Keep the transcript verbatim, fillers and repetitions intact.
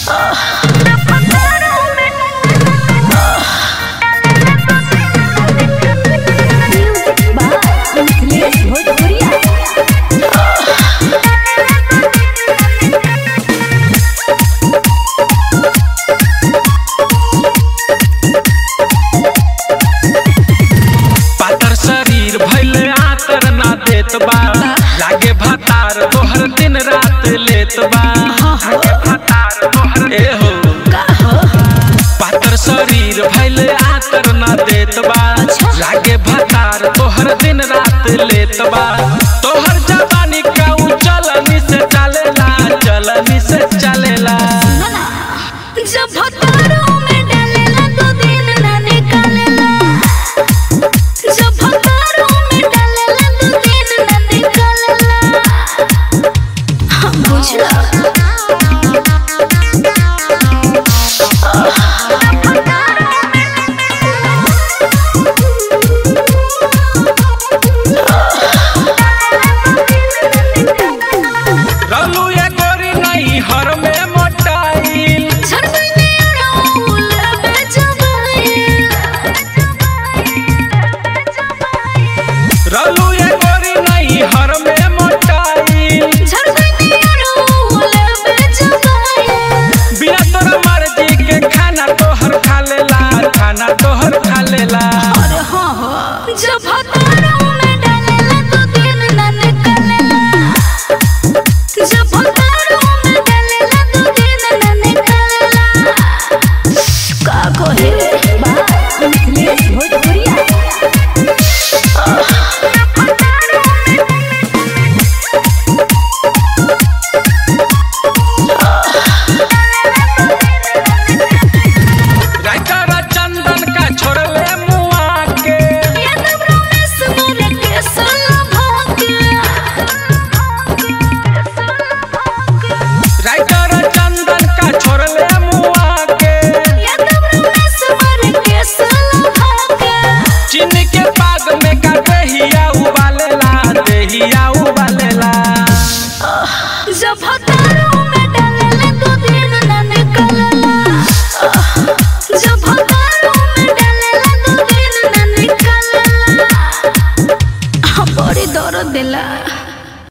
लागे भतार तोहर दिन रात लेत बा ए हो पातर शरीर भइले आतर ना देत बा लागे भतार तोहर दिन रात लेत बा तोहर जवानी काऊ चलनी से चलेला चलनी से चलेला जब भतारों में डालेला तो दिन ना निकालेला जब भतारों में डालेला तो दिन ना निकालेला हम बुझला रलू ये गोरी नहीं हर में